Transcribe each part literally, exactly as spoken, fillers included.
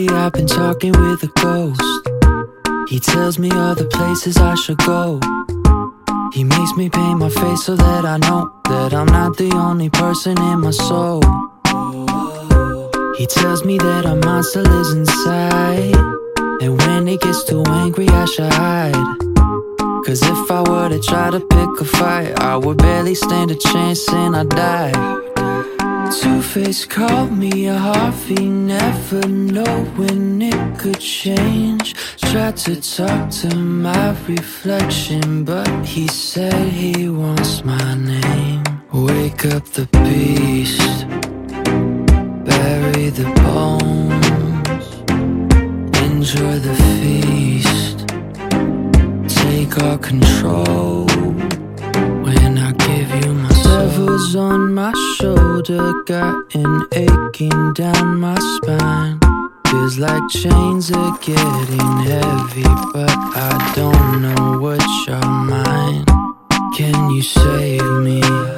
Lately I've been talking with a ghost. He tells me all the places I should go. He makes me paint my face so that I know that I'm not the only person in my soul. He tells me that a monster lives inside, and when it gets too angry I should hide. Cause if I were to try to pick a fight, I would barely stand a chance and I'd die. Two-Face called me a Harvey, never know when it could change. Tried to talk to my reflection, but he said he wants my name. Wake up the beast, bury the bones, enjoy the feast, take all control when I give you my soul. Devil's on my shoulder, got an aching down my spine. Feels like chains are getting heavy, but I don't know what's your mind. Can you save me?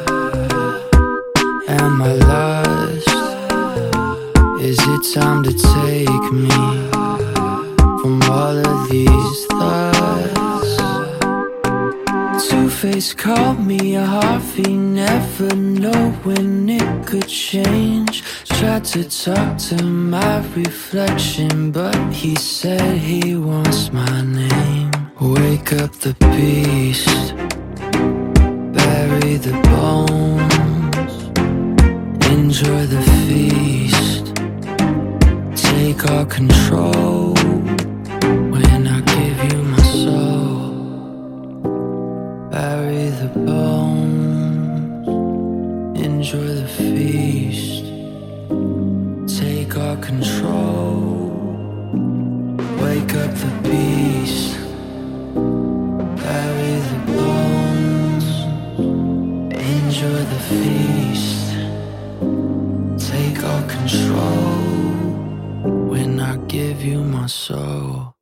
Am I lost? Is it time to take me from all of these thoughts? Two-Face called me a Harvey, never know when it could change. Tried to talk to my reflection, but he said he wants my name. Wake up the beast, bury the bones, enjoy the feast, take all control when I give you my soul. Bury the bones, enjoy the feast, take all control. Wake up the beast, bury the bones, enjoy the feast, take all control when I give you my soul.